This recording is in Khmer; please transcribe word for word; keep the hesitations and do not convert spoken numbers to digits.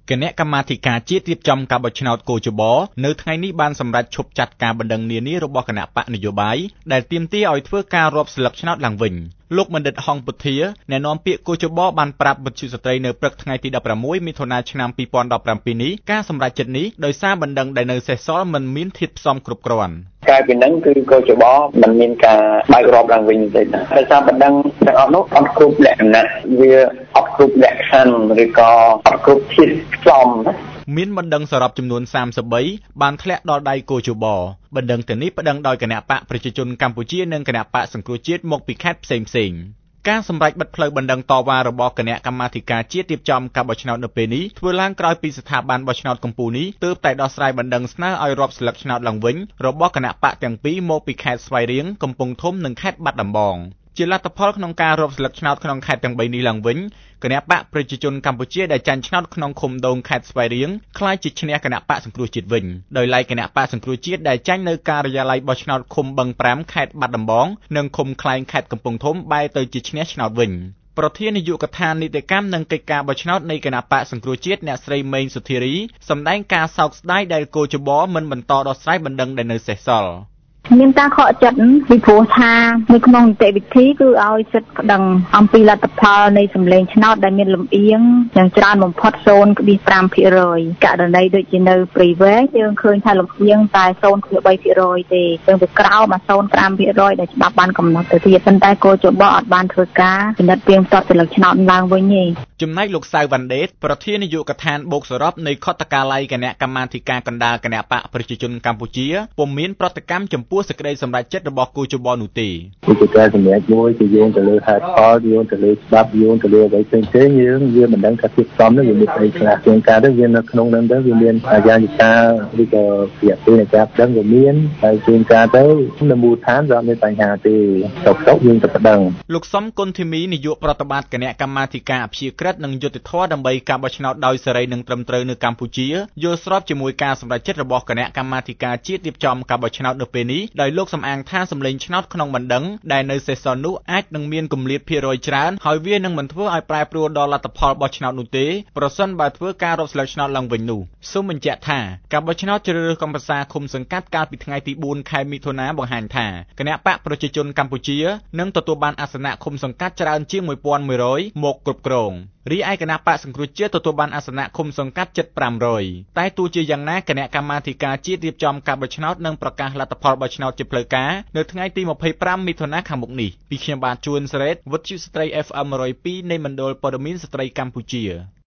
គណៈកម្មាធិការជាតិរៀបចំការបោះឆ្នោតកោជបនៅថ្ងៃនេះបានសម្រេចឈប់ចាត់ការបណ្ដឹងនានារបស់គណៈបកនយោបាយដែលទាមទារឲ្យធ្វើការរាប់ស្លឹកឆ្នោតឡើងវិញលោកបណ្ឌិតហងពុធាអ្នកនាំពាក្យកោជបបានប្រាប់វិទ្យុស្ត្រីនៅព្រឹកថ្ងៃទីដប់ប្រាំមួយមិថុនាឆ្នាំពីរពាន់ដប់ប្រាំពីរនេះការសម្រេចចិត្តនេះដោយសារបណ្ដឹងដែលនៅសេសសល់មិនមានធាតុផ្សំគ្រប់គ្រាន់កាលពីហ្នឹងគឺកោជបមិនមានការបើករាប់ឡើងវិញទេដោយសារបណ្ដឹងទាំងអស់នោះអត់គ្រប់លក្ខណៈវាអត់គ្រប់លក្ខខណ្ឌឬក៏អត់គ្រប់ធាតុផ្សំមានបណ្ដឹងសរុបចំនួនសាមសិបបីបានធ្លាក់ដល់ដៃកោជបបណ្ដឹងទាំងនេះប្តឹងដោយគណៈបកប្រជាជនកម្ពុជានិងគណៈបកសង្គ្រោះជាតិមកពីខេត្តផ្សេងផ្សេងការសម្រេចបិទផ្លូវបណ្ដឹងតវ៉ារបស់គណៈកម្មាធិការជាតិរៀបចំការបោះឆ្នោតនៅពេលនេះធ្វើឡើងក្រោយពីស្ថាប័នបោះឆ្នោតកំពូលនេះទើបតែដោះស្រាយបណ្ដឹងស្នើឲ្យរាប់ស្លឹកឆ្នោតឡើងវិញរបស់គណៈបកទាំងពីរមកពីខេត្តស្វាយរៀងកំពង់ធំនិងខេត្តបាត់ដំបងជាលទ្ធផលក្នុងការរាប់ស្លឹកឆ្នោតក្នុងខេត្តទាំងបីនេះឡើងវិញគណៈបកប្រជាជនកម្ពុជាដែលចាញ់ឆ្នោតក្នុងឃុំដូងខេត្តស្វាយរៀងក្លាយជាឈ្នះគណៈបកសង្គ្រោះជាតិវិញដោយឡែកគណៈបកសង្គ្រោះជាតិដែលចាញ់នៅការិយាល័យបោះឆ្នោតឃុំបឹងប្រាំខេត្តបាត់ដំបងនិងឃុំខ្លែងខេត្តកំពង់ធំបែរទៅជាឈ្នះឆ្នោតវិញប្រធាននាយកដ្ឋាននីតិកម្មនិងកិច្ចការបោះឆ្នោតនៃគណៈបកសង្គ្រោះជាតិអ្នកស្រីមេងសុធារីសម្ដែងការសោកស្ដាយដែលកោជបមិនបន្តដោះស្រាយបណ្ដឹងដែលនៅសេសសល់មានការខកចិត្តពីព្រោះថានៅក្នុងនីតិវិធីគឺឲ្យសិទ្ធិប្តឹងអំពីលទ្ធផលនៃសម្លេងឆ្នោតដែលមានលំអៀងយ៉ាងច្រើនបំផុត ศูนย์จุดห้าភាគរយ ករណីដូចជានៅព្រៃវែងយើងឃើញថាលំអៀងតែ ศูนย์จุดสามភាគរយ ទេយើងទៅក្រោម ศูนย์จุดห้าភាគរយ ដែលច្បាប់បានកំណត់ទៅទៀតប៉ុន្តែកោជបអត់បានធ្វើការពិនិត្យពីផ្ទាត់សិលឹកឆ្នោតឡើងវិញទេចំណែកលោកសៅវ៉ាន់ដេតប្រធាននាយកដ្ឋានបូកសរុបនៃខុទ្ទកាល័យគណៈកម្មាធិការកណ្ដាលគណៈបកប្រជាជនកម្ពុជាពុំមានប្រតិកម្មចំពោះសេចក្តីសម្រេចចិត្តរបស់កោជបនោះទេគឺការសម្រេចមួយគឺយោងទៅលើហេតុផលយោងទៅលើច្បាប់យោងទៅលើអ្វីផ្សេងៗយើងវាមិនដឹងថាភាពផ្សំនោះវាមានអីខ្លះជាងការទៅវានៅក្នុងនឹងទៅវាមានអាយានិកាឬក៏ជាពេលនៃការប្តឹងវាមានហើយជាងការទៅនៅមូលដ្ឋានវាមានបញ្ហាទេតបតបយើងទៅប្តឹងលោកសំគុណធីមីនាយកប្រតិបត្តិគណៈកម្មាធិការអព្យាក្រឹតនិងយុត្តិធម៌ដើម្បីការបោះឆ្នោតដោយសេរីនិងត្រឹមត្រូវនៅកម្ពុជាយល់ស្របជាមួយការសម្រេចចិត្តរបស់គណៈកម្មាធិការជាតិរៀបចំការបោះឆ្នោតនៅពេលនេះដោយលោកសំអាងថាសម្លេងឆ្នោតក្នុងបណ្ដឹងដែលនៅសេសសល់នោះអាចនឹងមានគម្លាតភាគរយច្រើនហើយវានឹងមិនធ្វើឲ្យប្រែប្រួលដល់លទ្ធផលបោះឆ្នោតនោះទេប្រសិនបើធ្វើការរាប់ស្លឹកឆ្នោតឡើងវិញនោះសូមបញ្ជាក់ថាការបោះឆ្នោតជ្រើសរើសកំពសាឃុំសង្កាត់កាលពីថ្ងៃទីបួនខែមិថុនាបង្ហាញថាគណៈបកប្រជាជនកម្ពុជានឹងទទួលបានអាសនៈឃុំសង្កាត់ច្រើនជាងមួយពាន់មួយរយមកគ្រប់គ្រងរីឯគណៈបកសង្គ្រោះជាតិទទួលបានអាសនៈឃុំសង្កាត់ជិតប្រាំរយតែទោះជាយ៉ាងណាគណៈកម្មាធិការជាតិរៀបចំការបោះឆ្នោតនឹងប្រកាសលទ្ធផលបោះឆ្នោតជាផ្លូវការនៅថ្ងៃទីម្ភៃប្រាំមិថុនាខាងមុខនេះពីខ្ញុំបាទជួនសេរីវិទ្យុស្ត្រី អេហ្វ អេម một không haiនៃមណ្ឌលព័ត៌មានស្ត្រីកម្ពុជា